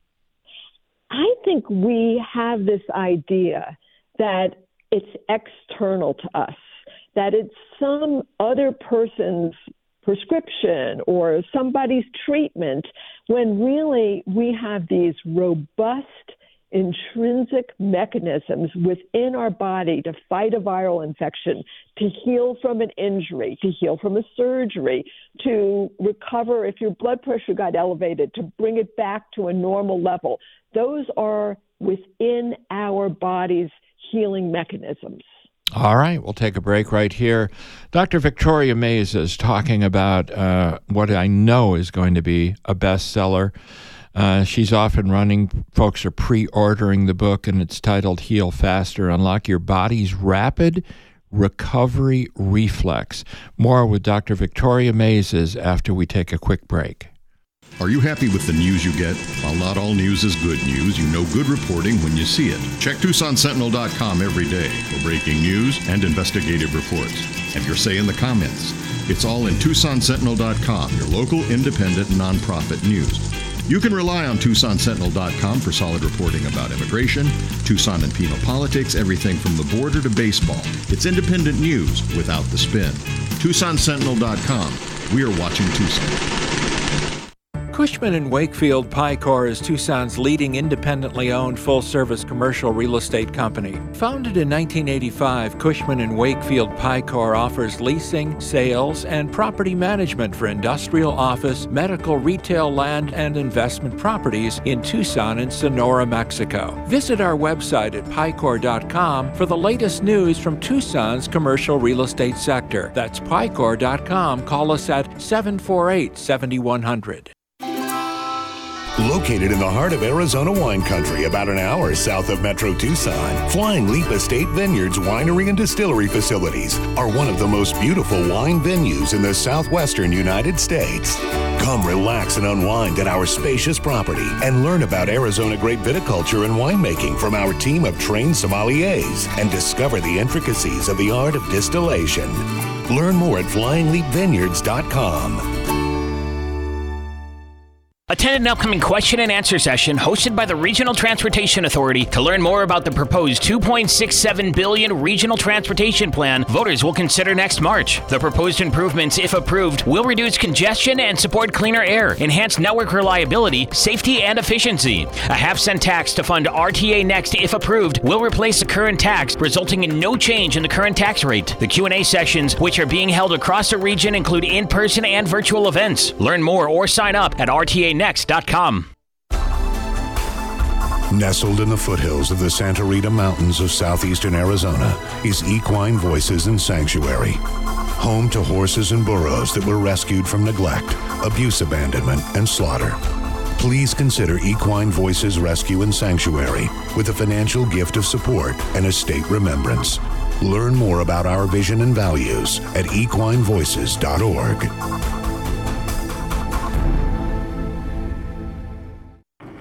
I think we have this idea that it's external to us, that it's some other person's prescription or somebody's treatment, when really we have these robust, intrinsic mechanisms within our body to fight a viral infection, to heal from an injury, to heal from a surgery, to recover if your blood pressure got elevated, to bring it back to a normal level. Those are within our body's healing mechanisms. All right, we'll take a break right here. Doctor Victoria Mazes talking about uh, what I know is going to be a bestseller. Uh, she's off and running. Folks are pre-ordering the book, and it's titled Heal Faster, Unlock Your Body's Rapid Recovery Reflex. More with Doctor Victoria Mazes after we take a quick break. Are you happy with the news you get? While not all news is good news, you know good reporting when you see it. Check Tucson Sentinel dot com every day for breaking news and investigative reports. Have your say in the comments. It's all in Tucson Sentinel dot com, your local independent nonprofit news. You can rely on Tucson Sentinel dot com for solid reporting about immigration, Tucson and Pima politics, everything from the border to baseball. It's independent news without the spin. Tucson Sentinel dot com. We are watching Tucson. Cushman and Wakefield Picor is Tucson's leading independently owned full-service commercial real estate company. Founded in nineteen eighty-five, Cushman and Wakefield Picor offers leasing, sales, and property management for industrial, office, medical, retail, land, and investment properties in Tucson and Sonora, Mexico. Visit our website at picor dot com for the latest news from Tucson's commercial real estate sector. That's picor dot com. Call us at seven four eight, seven one zero zero. Located in the heart of Arizona wine country, about an hour south of Metro Tucson, Flying Leap Estate Vineyards winery and distillery facilities are one of the most beautiful wine venues in the southwestern United States. Come relax and unwind at our spacious property and learn about Arizona grape viticulture and winemaking from our team of trained sommeliers and discover the intricacies of the art of distillation. Learn more at flying leap vineyards dot com. Attend an upcoming question and answer session hosted by the Regional Transportation Authority to learn more about the proposed two point six seven billion dollars Regional Transportation Plan voters will consider next March. The proposed improvements, if approved, will reduce congestion and support cleaner air, enhance network reliability, safety, and efficiency. A half-cent tax to fund R T A Next, if approved, will replace the current tax, resulting in no change in the current tax rate. The Q and A sessions, which are being held across the region, include in-person and virtual events. Learn more or sign up at R T A next dot com. Nestled in the foothills of the Santa Rita Mountains of southeastern Arizona is Equine Voices and Sanctuary. Home to horses and burros that were rescued from neglect, abuse, abandonment, and slaughter. Please consider Equine Voices Rescue and Sanctuary with a financial gift of support and estate remembrance. Learn more about our vision and values at equine voices dot org.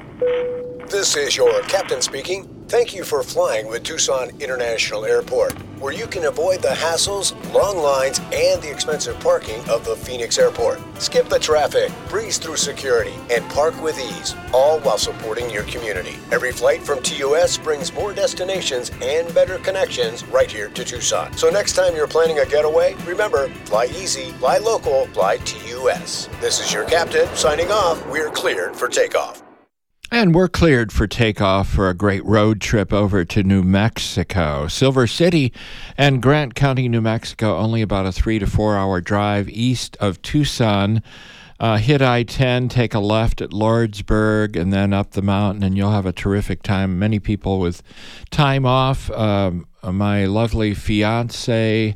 This is your captain speaking. Thank you for flying with Tucson International Airport. where you can avoid the hassles, long lines, and the expensive parking of the Phoenix Airport. Skip the traffic, breeze through security, and park with ease, all while supporting your community. Every flight from T U S brings more destinations and better connections right here to Tucson. So next time you're planning a getaway, remember, fly easy, fly local, fly T U S. This is your captain signing off. We're cleared for takeoff. And we're cleared for takeoff for a great road trip over to New Mexico. Silver City and Grant County, New Mexico, only about a three to four hour drive east of Tucson. Uh, hit I ten, take a left at Lordsburg, and then up the mountain, and you'll have a terrific time. Many people with time off. Um, my lovely fiance,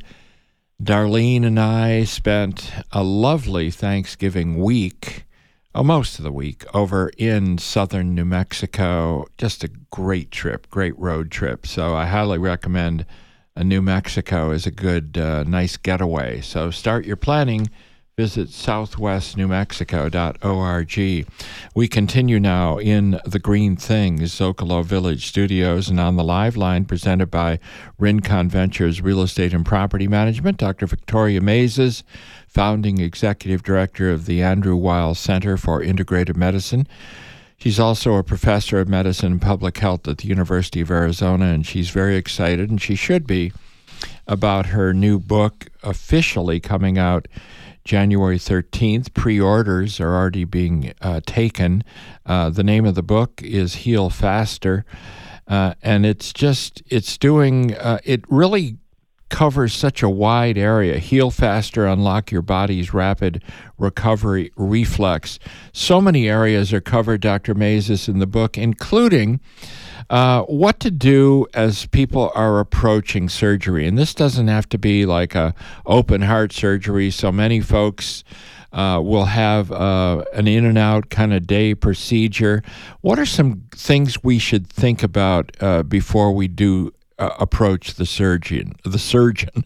Darlene, and I spent a lovely Thanksgiving week, oh, most of the week, over in southern New Mexico. Just a great trip, great road trip. So I highly recommend uh, New Mexico is a good, uh, nice getaway. So start your planning. Visit southwest new mexico dot org. We continue now in the Green Things Zocalo Village Studios and on the live line presented by Rincon Ventures Real Estate and Property Management. Doctor Victoria Maizes, founding executive director of the Andrew Weil Center for Integrative Medicine. She's also a professor of medicine and public health at the University of Arizona, and she's very excited, and she should be, about her new book officially coming out January thirteenth. Pre-orders are already being uh, taken. Uh, the name of the book is Heal Faster, uh, and it's just, it's doing, uh, it really covers such a wide area. Heal Faster, Unlock Your Body's Rapid Recovery Reflex. So many areas are covered, Doctor Maizes, in the book, including Uh, what to do as people are approaching surgery. And this doesn't have to be like a open heart surgery. So many folks uh, will have uh, an in and out kind of day procedure. What are some things we should think about uh, before we do uh, approach the surgeon? The surgeon.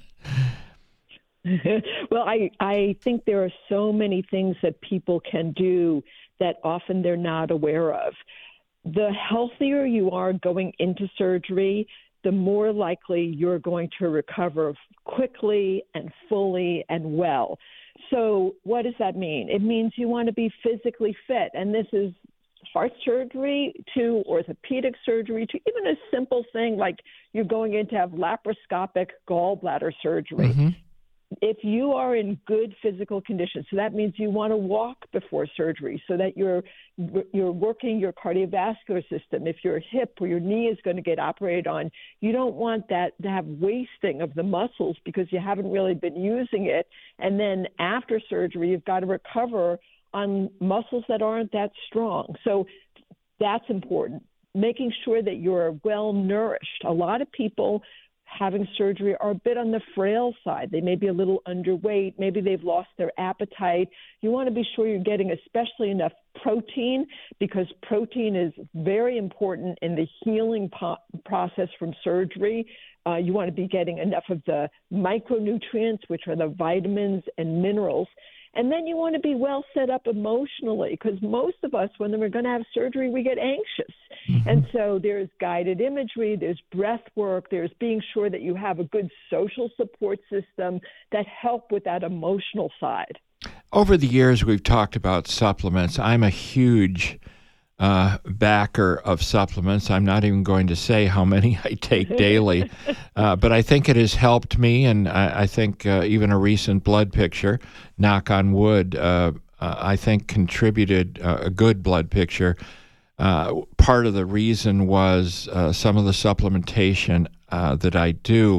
Well, I, I think there are so many things that people can do that often they're not aware of. The healthier you are going into surgery, the more likely you're going to recover quickly and fully and well. So what does that mean? It means you want to be physically fit. And this is heart surgery to orthopedic surgery to even a simple thing like you're going in to have laparoscopic gallbladder surgery. Mm-hmm. If you are in good physical condition, so that means you want to walk before surgery so that you're you're working your cardiovascular system. If your hip or your knee is going to get operated on, you don't want that to have wasting of the muscles because you haven't really been using it. And then after surgery, you've got to recover on muscles that aren't that strong. So that's important. Making sure that you're well nourished. A lot of people having surgery are a bit on the frail side. They may be a little underweight. Maybe they've lost their appetite. You want to be sure you're getting especially enough protein because protein is very important in the healing po- process from surgery. Uh, you want to be getting enough of the micronutrients, which are the vitamins and minerals. And then you want to be well set up emotionally because most of us, when we're going to have surgery, we get anxious. Mm-hmm. And so there's guided imagery, there's breath work, there's being sure that you have a good social support system that help with that emotional side. Over the years, we've talked about supplements. I'm a huge uh, backer of supplements. I'm not even going to say how many I take daily, uh, but I think it has helped me, and I, I think uh, even a recent blood picture, knock on wood, uh, uh, I think contributed uh, a good blood picture. Uh, part of the reason was uh, some of the supplementation uh, that I do.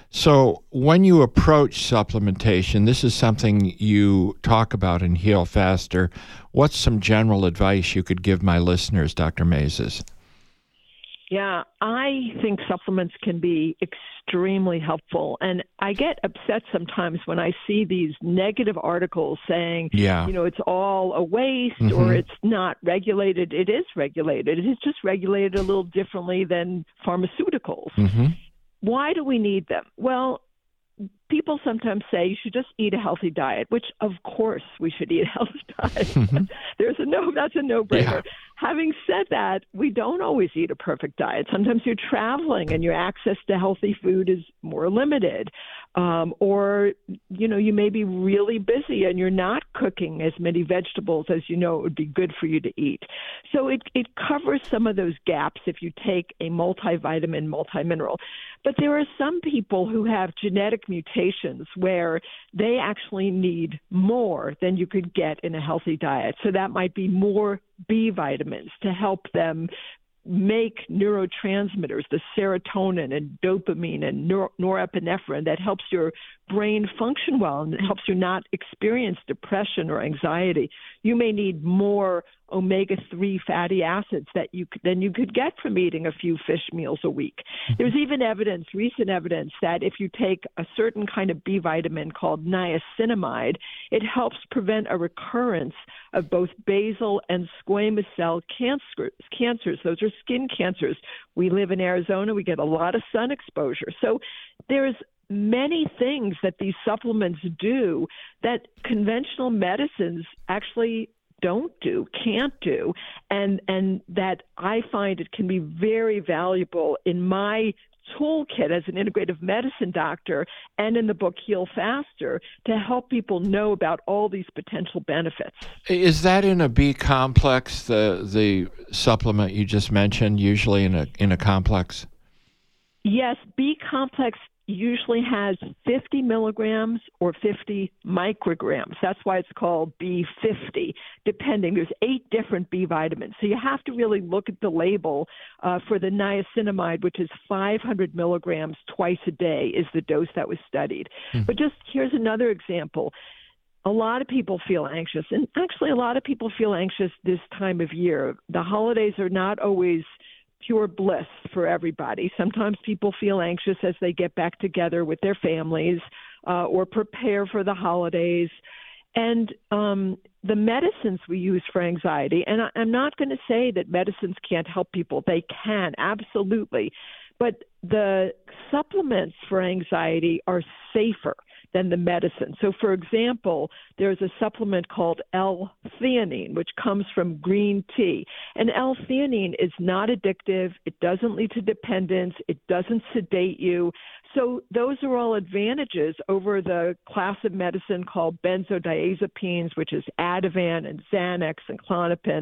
So when you approach supplementation, this is something you talk about in Heal Faster. What's some general advice you could give my listeners, Doctor Maizes? Yeah, I think supplements can be extremely helpful. And I get upset sometimes when I see these negative articles saying, yeah. you know, it's all a waste mm-hmm. or it's not regulated. It is regulated. It is just regulated a little differently than pharmaceuticals. Mm-hmm. Why do we need them? Well, people sometimes say you should just eat a healthy diet, which of course we should eat a healthy diet. Mm-hmm. There's a no, that's a no-brainer. Yeah. having said that, we don't always eat a perfect diet. Sometimes you're traveling and your access to healthy food is more limited. Um, or, you know, you may be really busy and you're not cooking as many vegetables as you know it would be good for you to eat. So it, it covers some of those gaps if you take a multivitamin, multimineral. But there are some people who have genetic mutations where they actually need more than you could get in a healthy diet. So that might be more B vitamins to help them make neurotransmitters, the serotonin and dopamine and nor- norepinephrine that helps your brain function well and helps you not experience depression or anxiety. You may need more omega three fatty acids that you than you could get from eating a few fish meals a week. There's even evidence, recent evidence, that if you take a certain kind of B vitamin called niacinamide, it helps prevent a recurrence of both basal and squamous cell cancer, cancers. Those are skin cancers. We live in Arizona. We get a lot of sun exposure. So there's many things that these supplements do that conventional medicines actually don't do, can't do, and and that I find it can be very valuable in my toolkit as an integrative medicine doctor and in the book Heal Faster to help people know about all these potential benefits. Is that in a B complex, the the supplement you just mentioned, usually in a in a complex? Yes, B complex usually has fifty milligrams or fifty micrograms. That's why it's called B fifty, depending. There's eight different B vitamins. So you have to really look at the label uh, for the niacinamide, which is five hundred milligrams twice a day is the dose that was studied. Mm-hmm. But just here's another example. A lot of people feel anxious, and actually a lot of people feel anxious this time of year. The holidays are not always pure bliss for everybody. Sometimes people feel anxious as they get back together with their families uh, or prepare for the holidays. And um, the medicines we use for anxiety, and I, I'm not going to say that medicines can't help people. They can, absolutely. But the supplements for anxiety are safer than the medicine. So, for example, there's a supplement called L-theanine, which comes from green tea. And L-theanine is not addictive. It doesn't lead to dependence. It doesn't sedate you. So those are all advantages over the class of medicine called benzodiazepines, which is Ativan and Xanax and Klonopin.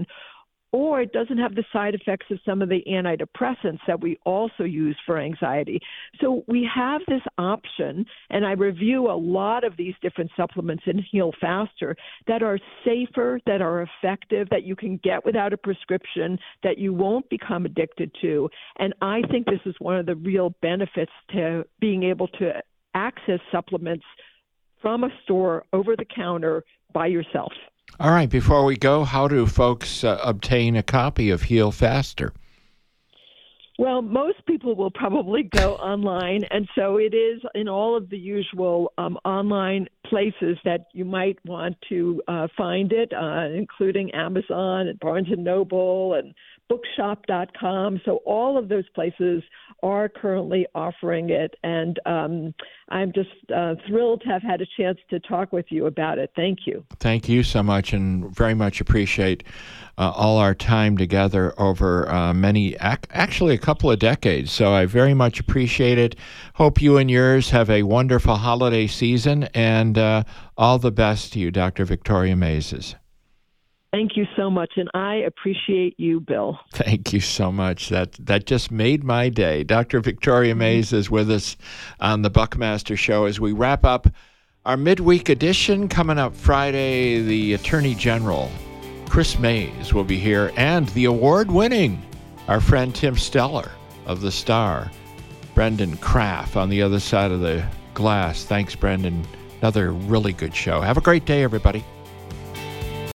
Or it doesn't have the side effects of some of the antidepressants that we also use for anxiety. So we have this option, and I review a lot of these different supplements in Heal Faster that are safer, that are effective, that you can get without a prescription, that you won't become addicted to. And I think this is one of the real benefits to being able to access supplements from a store over the counter by yourself. All right, before we go, how do folks uh, obtain a copy of Heal Faster? Well, most people will probably go online, and so it is in all of the usual um, online places that you might want to uh, find it, uh, including Amazon and Barnes and Noble and bookshop dot com. So all of those places are currently offering it, and um, I'm just uh, thrilled to have had a chance to talk with you about it. Thank you. Thank you so much, and very much appreciate uh, all our time together over uh, many, ac- actually a couple of decades. So I very much appreciate it. Hope you and yours have a wonderful holiday season, and uh, all the best to you, Doctor Victoria Maizes. Thank you so much, and I appreciate you, Bill. Thank you so much. That that just made my day. Doctor Victoria Mays is with us on the Buckmaster Show as we wrap up our midweek edition. Coming up Friday, the Attorney General, Chris Mays, will be here, and the award-winning, our friend Tim Steller of The Star, Brendan Kraft on the other side of the glass. Thanks, Brendan. Another really good show. Have a great day, everybody.